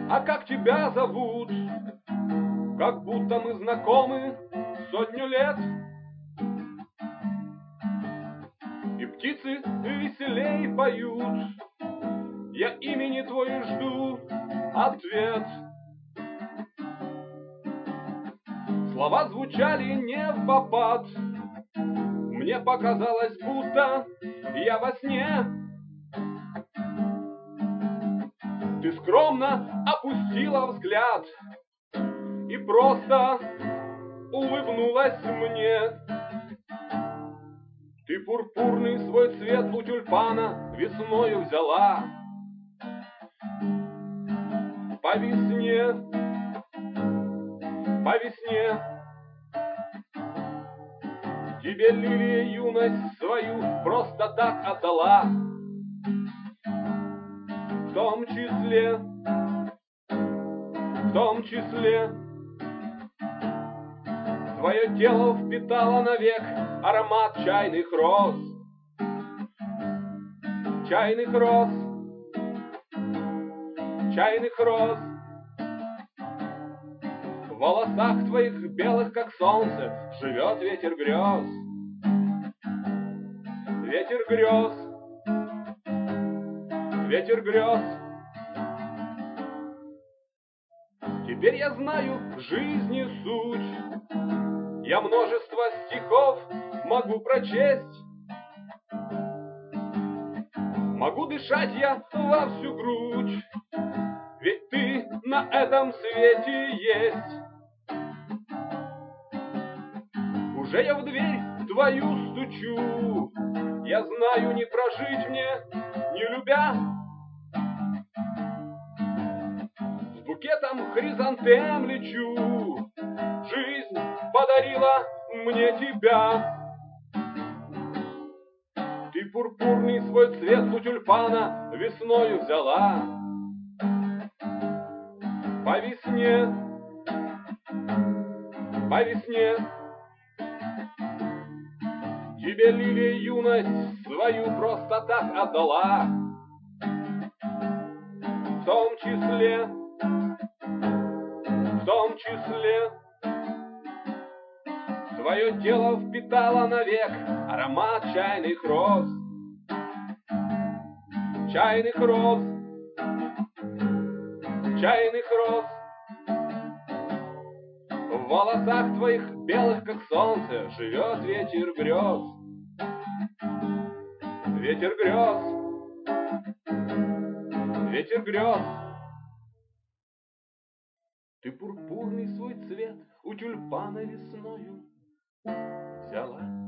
А как тебя зовут? Как будто мы знакомы сотню лет. И птицы веселей поют, я имени твое жду ответ. Слова звучали не впопад, мне показалось, будто я во сне. Ты скромно опустила взгляд и просто улыбнулась мне. Ты пурпурный свой цвет у тюльпана весною взяла. По весне, по весне тебе лилия юность свою просто так отдала. В том числе твое тело впитало навек аромат чайных роз. Чайных роз, чайных роз. В волосах твоих белых, как солнце, живет ветер грез. Ветер грез, ветер грез. Теперь я знаю жизни суть, я множество стихов могу прочесть. Могу дышать я во всю грудь, ведь ты на этом свете есть. Уже я в дверь твою стучу, я знаю, не прожить мне, не любя. С букетом хризантем лечу, жизнь подарила мне тебя. Ты пурпурный свой цвет у тюльпана весною взяла. По весне, по весне тебе лилия юность свою просто так отдала. В том числе твое тело впитало навек аромат чайных роз. Чайных роз, чайных роз. В волосах твоих белых, как солнце, живет ветер грез. Ветер грез, ветер грез. Ты пурпурный свой цвет у тюльпана весною взяла.